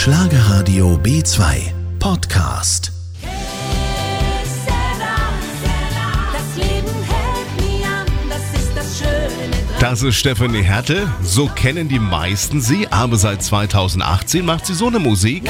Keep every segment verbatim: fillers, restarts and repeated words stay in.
Schlagerradio B zwei Podcast. Das ist Stefanie Hertel, so kennen die meisten sie, aber seit zweitausendachtzehn macht sie so eine Musik.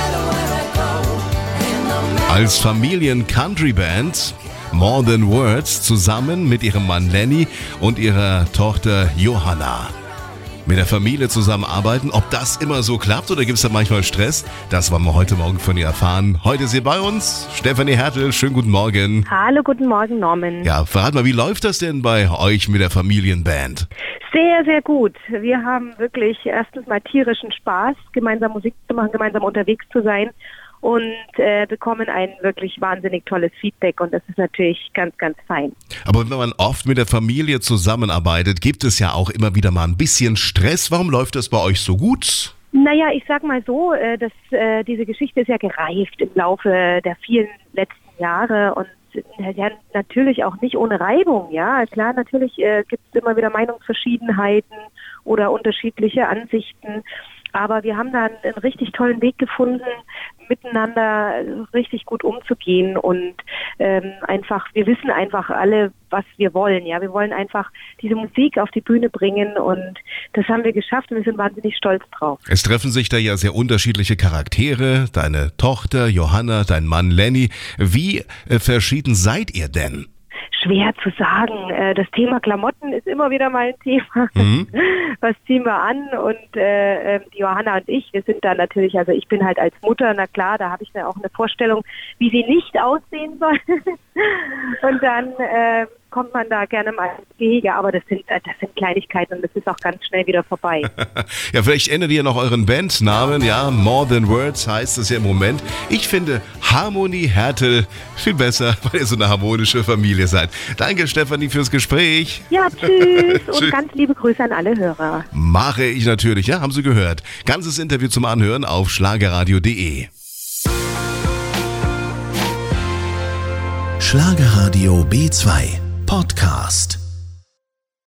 Als Familien-Country-Band More Than Words zusammen mit ihrem Mann Lenny und ihrer Tochter Johanna. Mit der Familie zusammenarbeiten, ob das immer so klappt oder gibt es da manchmal Stress? Das wollen wir heute Morgen von ihr erfahren. Heute ist sie bei uns, Stefanie Hertel. Schönen guten Morgen. Hallo, guten Morgen, Norman. Ja, verrat mal, wie läuft das denn bei euch mit der Familienband? Sehr, sehr gut. Wir haben wirklich erstens mal tierischen Spaß, gemeinsam Musik zu machen, gemeinsam unterwegs zu sein und äh, bekommen ein wirklich wahnsinnig tolles Feedback und das ist natürlich ganz, ganz fein. Aber wenn man oft mit der Familie zusammenarbeitet, gibt es ja auch immer wieder mal ein bisschen Stress. Warum läuft das bei euch so gut? Naja, ich sag mal so, äh, dass äh, diese Geschichte ist ja gereift im Laufe der vielen letzten Jahre und ja, natürlich auch nicht ohne Reibung, ja. Klar, natürlich äh, gibt es immer wieder Meinungsverschiedenheiten oder unterschiedliche Ansichten. Aber wir haben da einen, einen richtig tollen Weg gefunden, miteinander richtig gut umzugehen und ähm, einfach, wir wissen einfach alle, was wir wollen. Ja, wir wollen einfach diese Musik auf die Bühne bringen und das haben wir geschafft und wir sind wahnsinnig stolz drauf. Es treffen sich da ja sehr unterschiedliche Charaktere. Deine Tochter Johanna, dein Mann Lenny. Wie äh, verschieden seid ihr denn? Schwer zu sagen. Das Thema Klamotten ist immer wieder mal ein Thema. Mhm. Was ziehen wir an? Und äh, die Johanna und ich, wir sind da natürlich, also ich bin halt als Mutter, na klar, da habe ich ja auch eine Vorstellung, wie sie nicht aussehen soll. Und dann äh, kommt man da gerne mal ins Gehege, aber das sind, das sind Kleinigkeiten und das ist auch ganz schnell wieder vorbei. Ja, vielleicht ändert ihr noch euren Bandnamen, ja, More Than Words heißt es ja im Moment. Ich finde Harmonie Hertel viel besser, weil ihr so eine harmonische Familie seid. Danke, Stefanie, fürs Gespräch. Ja, tschüss und ganz liebe Grüße an alle Hörer. Mache ich natürlich, ja, haben Sie gehört. Ganzes Interview zum Anhören auf schlagerradio punkt de. Schlagerradio B zwei Podcast.